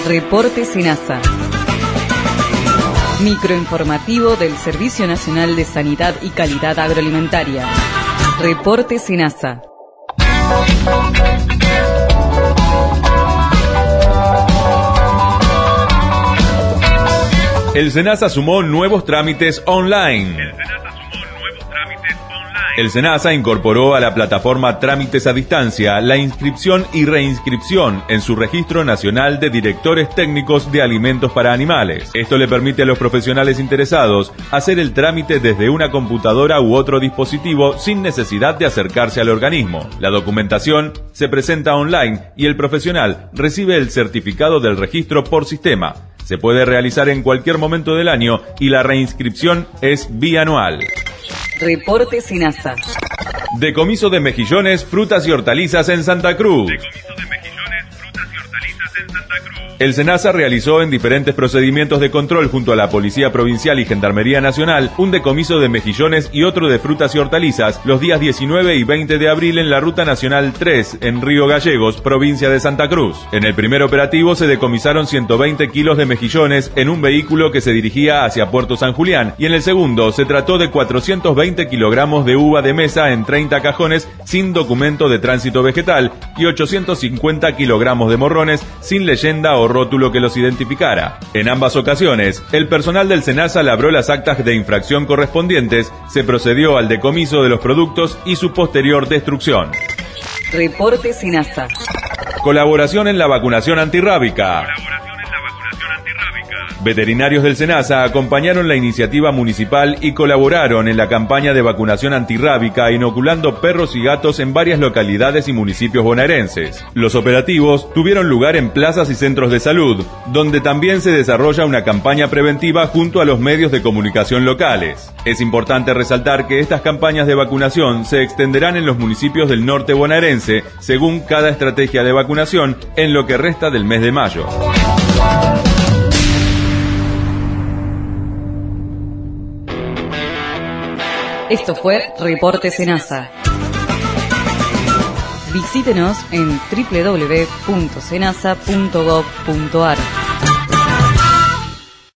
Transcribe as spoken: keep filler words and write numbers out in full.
Reporte SENASA. Microinformativo del Servicio Nacional de Sanidad y Calidad Agroalimentaria. Reporte SENASA. El SENASA sumó nuevos trámites online. El SENASA incorporó a la plataforma Trámites a Distancia la inscripción y reinscripción en su Registro Nacional de Directores Técnicos de Alimentos para Animales. Esto le permite a los profesionales interesados hacer el trámite desde una computadora u otro dispositivo sin necesidad de acercarse al organismo. La documentación se presenta online y el profesional recibe el certificado del registro por sistema. Se puede realizar en cualquier momento del año y la reinscripción es bianual. Reporte SENASA. Decomiso de mejillones, frutas y hortalizas en Santa Cruz. El SENASA realizó en diferentes procedimientos de control junto a la Policía Provincial y Gendarmería Nacional un decomiso de mejillones y otro de frutas y hortalizas los días diecinueve y veinte de abril en la Ruta Nacional tres en Río Gallegos, provincia de Santa Cruz. En el primer operativo se decomisaron ciento veinte kilos de mejillones en un vehículo que se dirigía hacia Puerto San Julián y en el segundo se trató de cuatrocientos veinte kilogramos de uva de mesa en treinta cajones sin documento de tránsito vegetal y ochocientos cincuenta kilogramos de morrones sin leyenda o rótulo que los identificara. En ambas ocasiones, el personal del SENASA labró las actas de infracción correspondientes, se procedió al decomiso de los productos y su posterior destrucción. Reporte SENASA. Colaboración en la vacunación antirrábica. Veterinarios del SENASA acompañaron la iniciativa municipal y colaboraron en la campaña de vacunación antirrábica inoculando perros y gatos en varias localidades y municipios bonaerenses. Los operativos tuvieron lugar en plazas y centros de salud, donde también se desarrolla una campaña preventiva junto a los medios de comunicación locales. Es importante resaltar que estas campañas de vacunación se extenderán en los municipios del norte bonaerense según cada estrategia de vacunación en lo que resta del mes de mayo. Esto fue Reporte SENASA. Visítenos en doble u doble u doble u punto senasa punto gov punto ar.